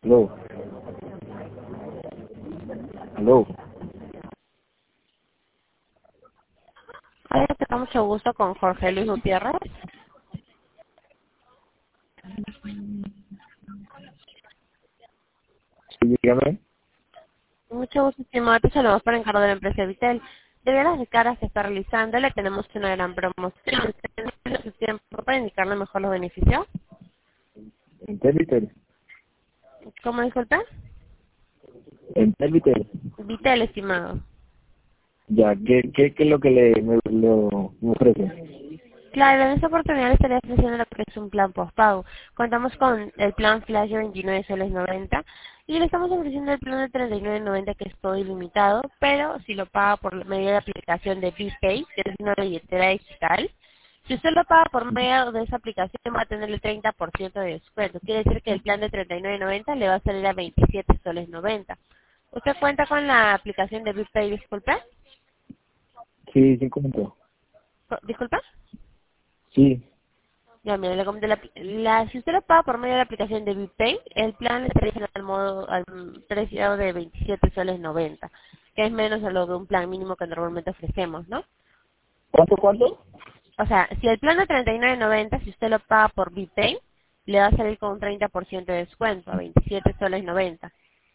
Aló, aló. Hola, tengo mucho gusto con Jorge Luis Gutiérrez. Sí, dígame. Mucho gusto, estimado. Te saludos por encargo de la empresa Vitel. Debido a las descargas que está realizando, le tenemos una gran promoción. ¿Tiene su tiempo para indicarle mejor los beneficios? En Telvitel. ¿Cómo disculpa? En Telvitel. Vitel, estimado. Ya, ¿qué es lo que me ofrece? Claro, en esta oportunidad le estaría ofreciendo lo que es un plan postpago. Contamos con el plan Flash de 29 soles 90 y le estamos ofreciendo el plan de 39.90 que es todo ilimitado, pero si lo paga por medio de aplicación de BPay, que es una billetera digital, si usted lo paga por medio de esa aplicación va a tener el 30% de descuento. Quiere decir que el plan de 39.90 le va a salir a 27 soles 90. ¿Usted cuenta con la aplicación de BPay, disculpa? Sí, sí, comentó. ¿Disculpa? Sí, Ya, mira, le comenté si usted lo paga por medio de la aplicación de BPay, el plan le estaría al precio de 27 soles 90, que es menos a lo de un plan mínimo que normalmente ofrecemos, ¿no? ¿Cuánto? O sea, si el plan de 39.90, si usted lo paga por BPay, le va a salir con un 30% de descuento, a 27 soles 90.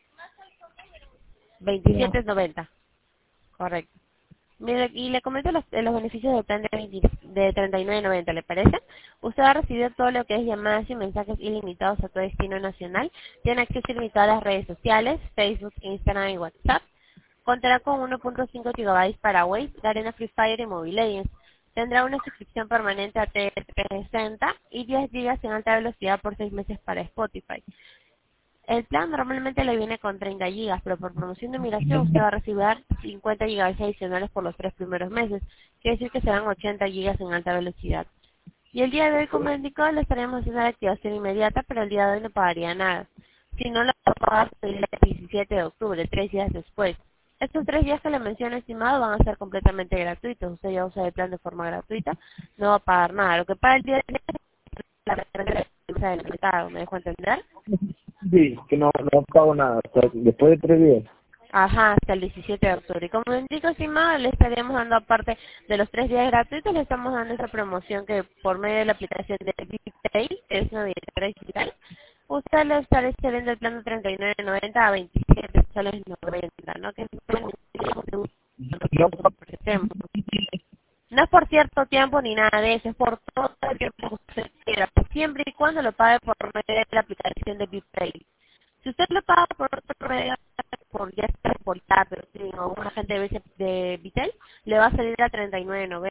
Ya. 27,90, correcto. Mire, y le comento los beneficios del plan de 39.90, ¿le parece? Usted va a recibir todo lo que es llamadas y mensajes ilimitados a todo destino nacional. Tiene acceso ilimitado a las redes sociales, Facebook, Instagram y WhatsApp. Contará con 1.5 GB para Waze, Arena Free Fire y Mobile Legends. Tendrá una suscripción permanente a T360 y 10 GB en alta velocidad por 6 meses para Spotify. El plan normalmente le viene con 30 gigas, pero por promoción de migración usted va a recibir 50 gigas adicionales por los 3 primeros meses. Quiere decir que serán 80 gigas en alta velocidad. Y el día de hoy, como indicó, le estaremos haciendo la activación inmediata, pero el día de hoy no pagaría nada. Si no, lo va a pagar el 17 de octubre, 3 días después. Estos 3 días que le menciono, estimado, van a ser completamente gratuitos. Usted ya usa el plan de forma gratuita, no va a pagar nada. Lo que paga el día de hoy es la referencia del mercado, ¿me dejo entender? Sí, que no pago nada. O sea, después de 3 días. Ajá, hasta el 17 de octubre. Y como indico, estimado, le estaríamos dando, aparte de los 3 días gratuitos, le estamos dando esa promoción que por medio de la aplicación de BigPay, que es una billetera digital, usted le estará excediendo el plan de 39.90 a 27 soles 90, ¿no? Que es lo que No, ofrecemos. No es por cierto tiempo ni nada de eso, es por todo el tiempo que usted quiera, siempre y cuando lo pague por medio de la aplicación de BigPay. Si usted lo paga por otro medio, por ya sea por TAP o un agente de Vitel, le va a salir a 39.90.